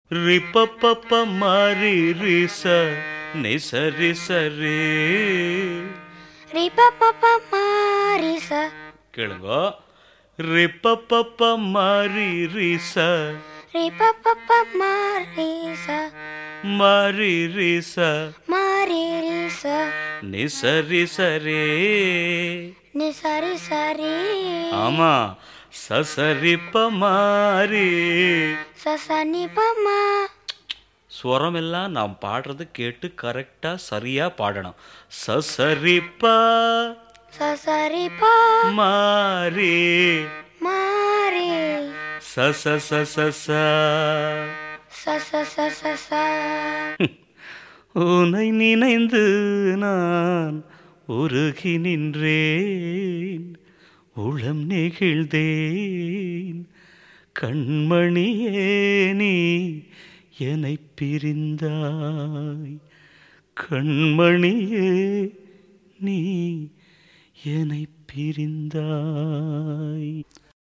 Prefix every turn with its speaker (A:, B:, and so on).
A: ரிப்பப்பப்ப மாரி ரிச நிசரி சரி
B: ரிப்பப்பப்ப மாரிச
A: கேளுங்க. ரிப்பப்பப்ப மாரி ரிச
B: ரிப்பப்பப்ப மாரிச
A: மாரி ரிச
B: மாரிரிச
A: நிசரி சரி.
B: நிசரி சரி
A: ஆமா, சசரிப்ப மாரி.
B: சசனிபமா
A: ஸ்வரம் எல்லாம் நாம் பாடுறது கேட்டு கரெக்டா சரியா பாடணும். சசரிப்பா
B: சசரிபா
A: மாரி
B: மாரி
A: சச சச ச.
B: சசசசச
A: உன்னை நினைந்து நான் உருகி நின்றேன், உளம் நெகிழ்ந்தேன். கண்மணியே நீ என்னை பிரிந்தாய், கண்மணியே நீ என்னை பிரிந்தாய்.